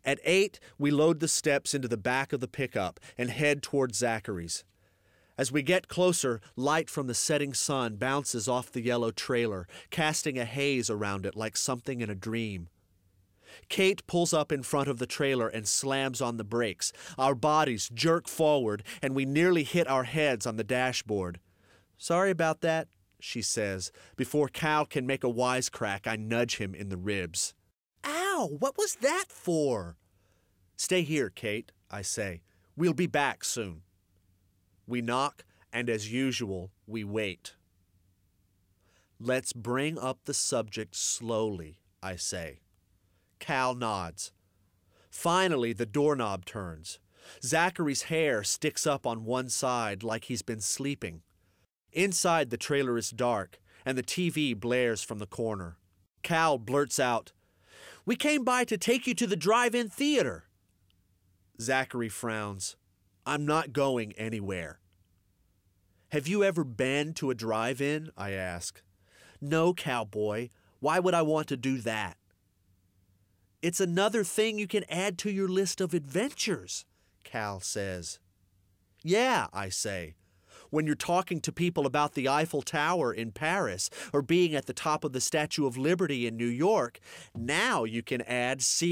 At 8, we load the steps into the back of the pickup and head toward Zachary's. As we get closer, light from the setting sun bounces off the yellow trailer, casting a haze around it like something in a dream. Kate pulls up in front of the trailer and slams on the brakes. Our bodies jerk forward, and we nearly hit our heads on the dashboard. "Sorry about that," she says. Before Cal can make a wisecrack, I nudge him in the ribs. "Ow, what was that for?" "Stay here, Kate," I say. "We'll be back soon." We knock, and as usual, we wait. "Let's bring up the subject slowly," I say. Cal nods. Finally, the doorknob turns. Zachary's hair sticks up on one side like he's been sleeping. Inside, the trailer is dark, and the TV blares from the corner. Cal blurts out, "We came by to take you to the drive-in theater." Zachary frowns. "I'm not going anywhere." "Have you ever been to a drive-in?" I ask. "No, cowboy. Why would I want to do that?" "It's another thing you can add to your list of adventures," Cal says. "Yeah," I say. "When you're talking to people about the Eiffel Tower in Paris or being at the top of the Statue of Liberty in New York, now you can add